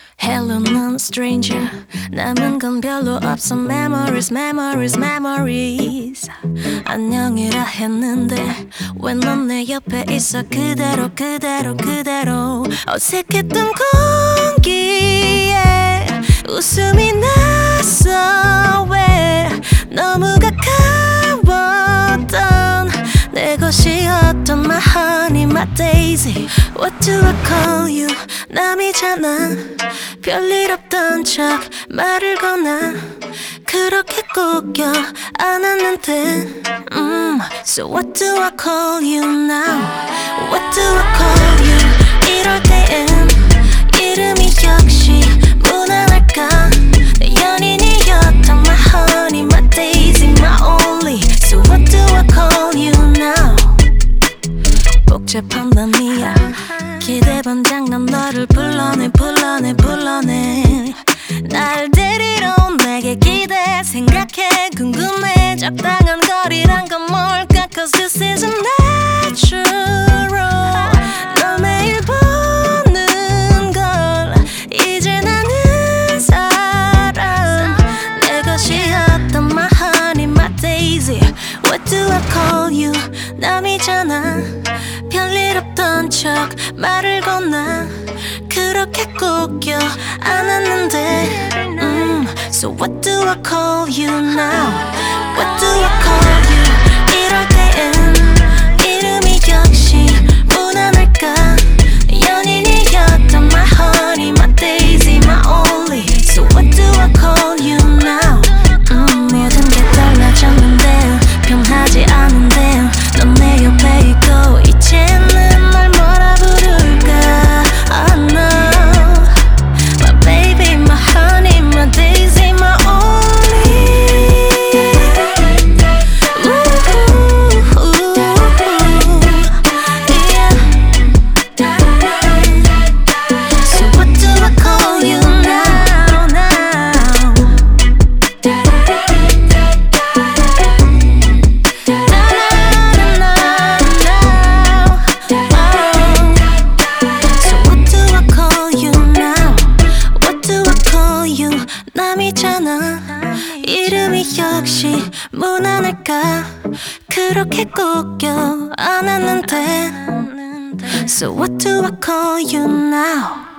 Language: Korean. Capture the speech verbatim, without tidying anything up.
Hello는 stranger. 남은 건 별로 없어. Memories, memories, memories. 안녕이라 했는데 왜 넌 내 옆에 있어. 그대로 그대로 그대로. 어색했던 공기에 웃음이 났어. 왜 너무 가까웠던 내 것이었던 my honey, my daisy. What do I call you? 남이잖아. 별일 없던 척 말을 거나 그렇게 꼭 껴안았는데 mm. So what do I call you now? What do I call you? 이럴 땐 이름이 역시 무난할까. 내 연인이었던 my honey, my daisy, my only. So what do I call you now? 복잡한 밤이야. 기대 반장 난 너를 불러내 불러내 불러내. 날 데리러 온 내게 기대 생각해 궁금해. 적당한 거리란 건 뭘까. Cause this isn't natural. 너 매일 보는 걸 이제 나는 사람. 내 것이었던 my honey, my daisy. What do I call you? 남이잖아. 별일 없던 척 말을 건나 그렇게 꼭 껴안았는데 mm. So what do I call you now? What do I call you? 이럴 땐 이름이 역시 무난할까. 연인이었던 my honey, my daisy, my only. So what do I call you now? mm. 모든 게 달라졌는데 변하지 않은데 넌 내 옆에 있고 이제는 날 뭐라 부를까. Oh no, my baby, my honey, my daisy, my only. Ooh, ooh, yeah. So what do I call you now, now? 남이잖아. 이름이 역시 무난할까. 그렇게 꼭 껴안았는데 So what do I call you now?